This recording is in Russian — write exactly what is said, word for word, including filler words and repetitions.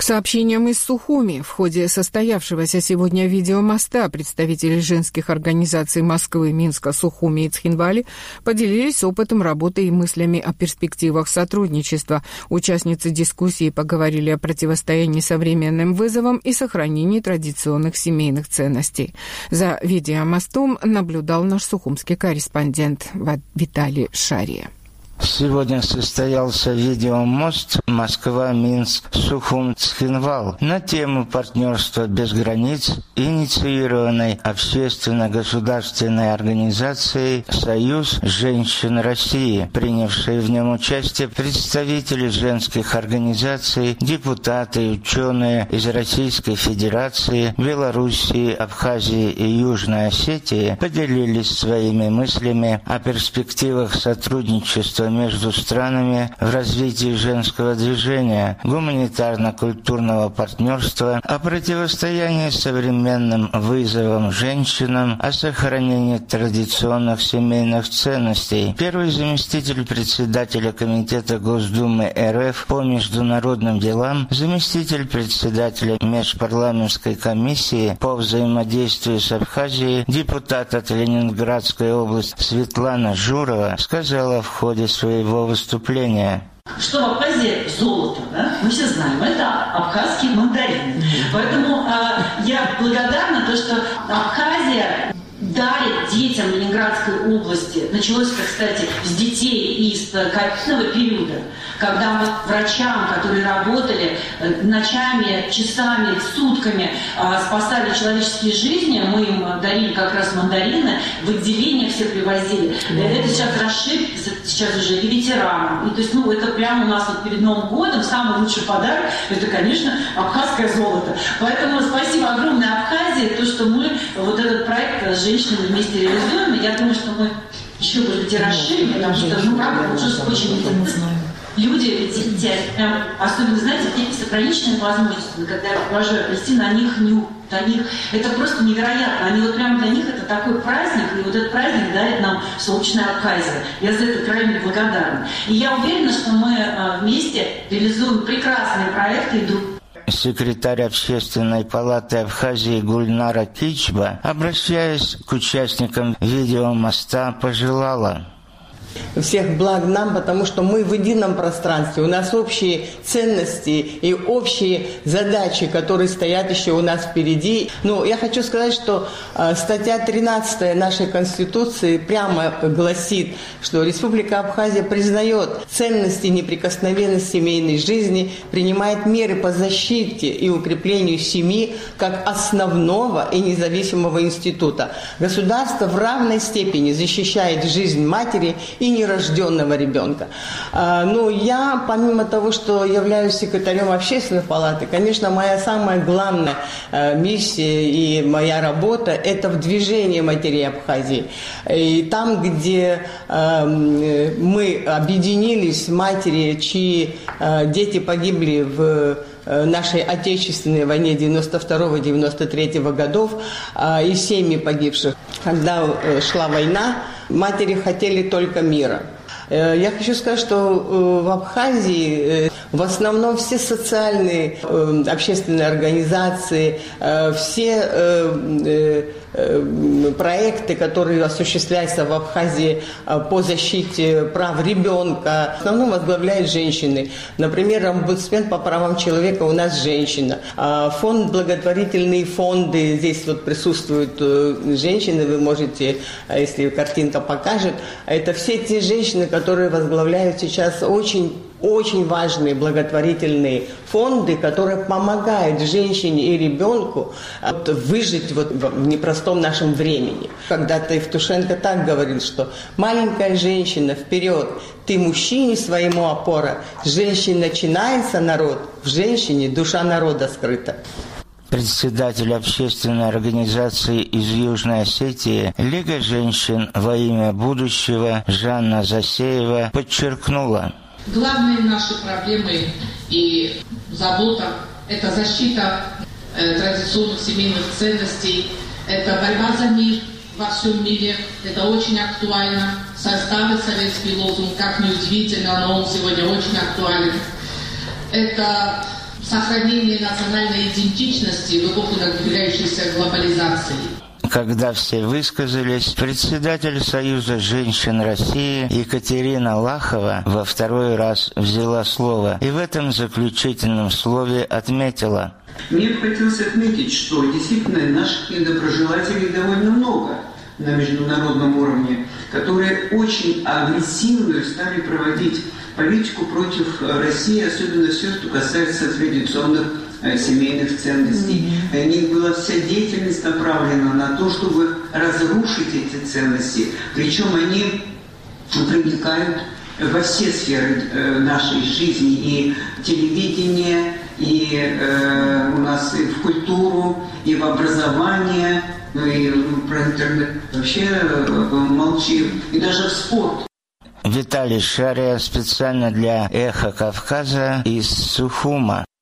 сообщениям из Сухуми. В ходе состоявшегося сегодня видеомоста представители женских организаций Москвы, Минска, Сухуми и Цхинвали поделились опытом работы и мыслями о перспективах сотрудничества. Участницы дискуссии поговорили о противостоянии современным вызовам и сохранении традиционных семейных ценностей. За видеомостом наблюдал наш сухумский корреспондент Виталий Шария. Сегодня состоялся видеомост Москва-Минск-Сухум-Цхинвал на тему партнерства без границ, инициированной общественно-государственной организацией «Союз женщин России», принявшие в нем участие представители женских организаций, депутаты и ученые из Российской Федерации, Белоруссии, Абхазии и Южной Осетии поделились своими мыслями о перспективах сотрудничества между странами в развитии женского движения, гуманитарно-культурного партнерства, о противостоянии современным вызовам женщинам, о сохранении традиционных семейных ценностей. Первый заместитель председателя Комитета Госдумы РФ по международным делам, заместитель председателя Межпарламентской комиссии по взаимодействию с Абхазией, депутат от Ленинградской области Светлана Журова сказала в ходе своего выступления. Что в Абхазии золото, да? Мы все знаем, это абхазские мандарины. Mm-hmm. Поэтому э, я благодарна, то, что Абхазия дарит детям Ленинградской области. Началось, кстати, с детей из ковидного периода, когда мы врачам, которые работали ночами, часами, сутками, спасали человеческие жизни, мы им дарили как раз мандарины, в отделениях все привозили. Mm-hmm. Это сейчас расширится, сейчас уже и ветеранам. И, то есть, ну, это прямо у нас вот перед Новым годом самый лучший подарок, это, конечно, абхазское золото. Поэтому спасибо огромное Абхазии, то, что мы вот этот проект с женщинами вместе реализуем. Я думаю, что мы еще, может быть, и расширим, потому что, ну, правда, уже очень люди, дети, прям, особенно, знаете, дети с ограниченными возможностями, когда я провожаю апельсин, на них нюх, на них, это просто невероятно. Они вот прям для них это такой праздник, и вот этот праздник дарит нам солнечная Абхазия. Я за это крайне благодарна. И я уверена, что мы вместе реализуем прекрасные проекты и друг. Секретарь Общественной палаты Абхазии Гульнара Кичба, обращаясь к участникам видеомоста, пожелала: всех благ нам, потому что мы в едином пространстве, у нас общие ценности и общие задачи, которые стоят еще у нас впереди. Ну, я хочу сказать, что э, статья тринадцатая нашей Конституции прямо гласит, что Республика Абхазия признает ценности и неприкосновенность семейной жизни, принимает меры по защите и укреплению семьи как основного и независимого института. Государство в равной степени защищает жизнь матери и нерожденного ребенка. А, ну, я, помимо того, что являюсь секретарем Общественной палаты, конечно, моя самая главная а, миссия и моя работа – это в движении матерей Абхазии. И там, где а, мы объединились, матери, чьи а, дети погибли в нашей Отечественной войне девяносто второго — девяносто третьего годов, а, и семьи погибших, когда шла война, матери хотели только мира. Я хочу сказать, что в Абхазии в основном все социальные общественные организации, все проекты, которые осуществляются в Абхазии по защите прав ребенка, в основном возглавляют женщины. Например, омбудсмен по правам человека у нас женщина. Фонд, благотворительные фонды, здесь вот присутствуют женщины, вы можете, если картинка покажет, это все те женщины, которые возглавляют сейчас очень очень важные благотворительные фонды, которые помогают женщине и ребенку вот, выжить вот в непростом нашем времени. Когда-то Евтушенко так говорил, что маленькая женщина, вперед, ты мужчине своему опора, с женщины начинается народ, в женщине душа народа скрыта. Председатель общественной организации из Южной Осетии «Лига женщин во имя будущего» Жанна Засеева подчеркнула: главные наши проблемы и забота – это защита э, традиционных семейных ценностей, это борьба за мир во всем мире, это очень актуально. Старый советский лозунг, как ни удивительно, но он сегодня очень актуален. Это сохранение национальной идентичности в эпоху надвигающейся глобализации. Когда все высказались, председатель Союза женщин России Екатерина Лахова во второй раз взяла слово и в этом заключительном слове отметила: Мне бы хотелось отметить, что действительно наших недоброжелателей довольно много на международном уровне, которые очень агрессивную стали проводить политику против России, особенно все, что касается традиционных э, семейных ценностей. Mm-hmm. У них была вся деятельность направлена на то, чтобы разрушить эти ценности. Причем они проникают во все сферы э, нашей жизни, и телевидение, и э, у нас и в культуру, и в образование, ну и про интернет вообще э, молчим, и даже в спорт. Виталий Шария специально для «Эхо Кавказа» из Сухума.